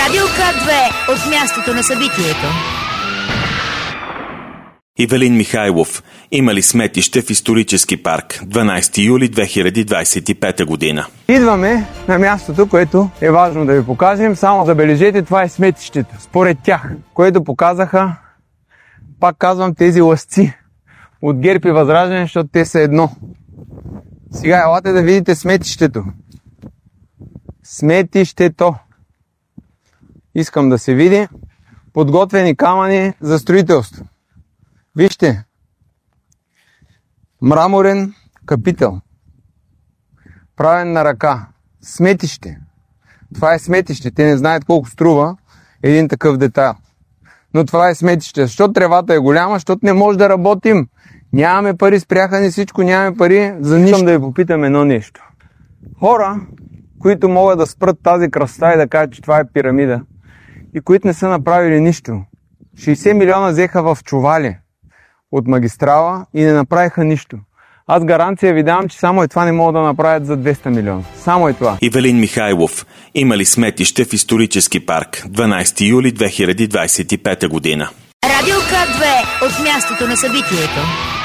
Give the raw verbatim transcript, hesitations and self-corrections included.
Радио К две от мястото на събитието. Ивелин Михайлов. Има ли сметище в исторически парк? дванайсети юли две хиляди двадесет и пета година. Идваме на мястото, което е важно да ви покажем. Само забележете, това е сметището. Според тях, което показаха, пак казвам, тези лъсци от ГЕРБ и Възраждане, защото те са едно. Сега елате да видите сметището. Сметището. Искам да се види. Подготвени камъни за строителство. Вижте. Мраморен капител. Правен на ръка. Сметище. Това е сметище. Те не знаят колко струва един такъв детайл. Но това е сметище. Защото тревата е голяма, защото не може да работим. Нямаме пари, спряха ни всичко, нямаме пари за нищо. Искам да ви попитам едно нещо. Хора, които могат да спрат тази красота и да кажат, че това е пирамида, и които не са направили нищо. шейсет милиона взеха в чували от магистрала и не направиха нищо. Аз гаранция ви давам, че само и това не могат да направят за двеста милиона. Само и това. Ивелин Михайлов. Има ли сметище в исторически парк? дванайсети юли две хиляди двадесет и пета година. Радио К две от мястото на събитието.